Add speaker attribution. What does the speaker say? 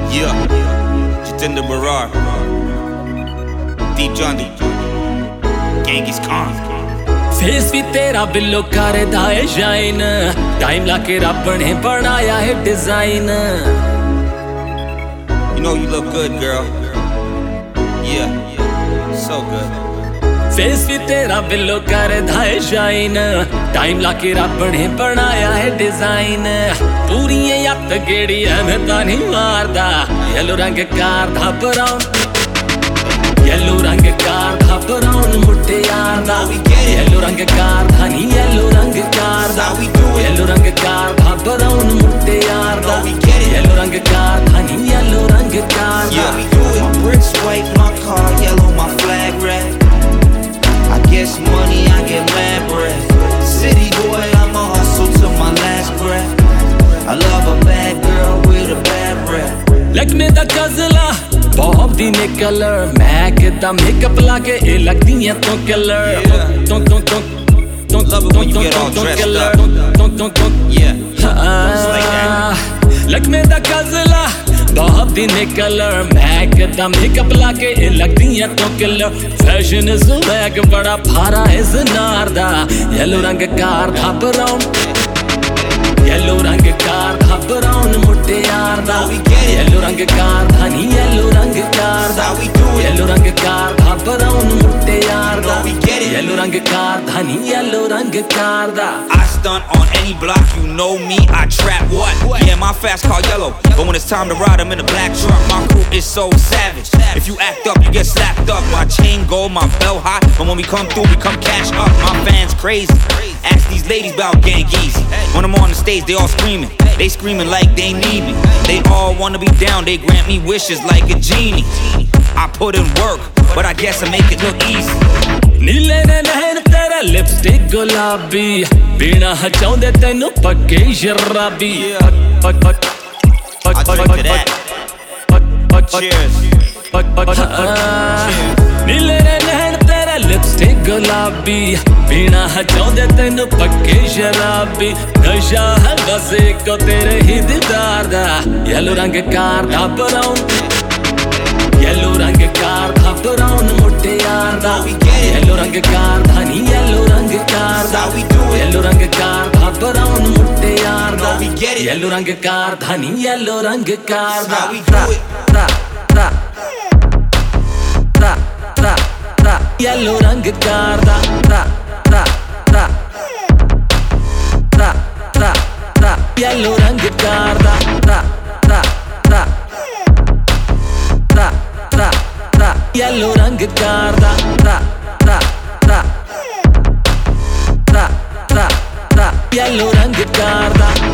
Speaker 1: Yeah, Jatinder Barar, Deep Johnny, Genghis Khan.
Speaker 2: Face भी तेरा बिल्लो करदा है शाइन, टाइम लाके रब ने बनाया है design.
Speaker 1: You know you look good, girl. Yeah, so good.
Speaker 2: फेस भी तेरा बिल्लो करदा है शाइन, टाइम लाके रब ने बनाया है डिजाइन. पूरी यत गेड़ी है मैं तां नहीं मारदा, येलो रंग कार दा ब्राउन, येलो रंग कार दा ब्राउन मुट्टे यार दा. येलो रंग कार दा नी येलो रंग कार दा, येलो रंग कार दा ब्राउन मुट्टे यार दा. येलो रंग कार दा नी येलो रंग कार दा.
Speaker 3: My bricks white, my car yellow, my flag red. I guess money, I get mad bread. City boy, I'ma hustle till my last breath. I love a bad girl with a bad breath.
Speaker 2: Like me da gazla बहुत दी ने colour, मैं किदा makeup लाके ए लगदी है तो color.
Speaker 1: Love it when you get all dressed up. Yeah.
Speaker 2: Like me da gazla बहुत दी ने colour, मैं किदा मेकअप लाके ए लगदी है तो कलर. फैशन इज स्वैग बड़ा भारा है ज़नार दा. येलो रंग कार दा ब्राउन, येलो रंग कार दा ब्राउन मुट्टे यार दा. येलो रंग कार दा नी येलो रंग कार दा. येलो रंग कार दा ब्राउन मुट्टे यार दा. येलो रंग कार दा नी येलो रंग कार दा.
Speaker 1: I stunt on any block, you know me, I trap what? Yeah, my fast car yellow, but when it's time to ride, I'm in a black truck. My crew is so savage. If you act up, you get slapped up. My chain gold, my belt hot, but when we come through, we come cash up. My fans crazy. Ask these ladies about Gang Easy. When I'm on the stage, they all screaming. They screaming like they need me. They all wanna be down, they grant me wishes like a genie. I put in work, but I guess I make it look easy.
Speaker 2: नीले ने नैन तेरा lipstick गुलाबी, पीना चाहुंदे तैनू पक्के शराबी.
Speaker 1: I'll drink to that. Cheers.
Speaker 2: नीले ने नैन तेरा लिपस्टिक गुलाबी, पीना चाहुंदे तैनू पक्के शराबी. नशा है बस एक तेरे ही दीदार दा. येलो रंग कार दा ब्राउन, येलो रंग कार दा ब्राउन मुट्टे यार दा. येलो रंग कार दा नी येलो रंग कार दा. येलो रंग कार दा ब्राउन मुट्टे यार दा. येलो रंग कार दा नी येलो रंग कार दा. येलो रंग कार दा. येलो रंग कार दा. येलो रंग कार दा. येलो रंग कार दा.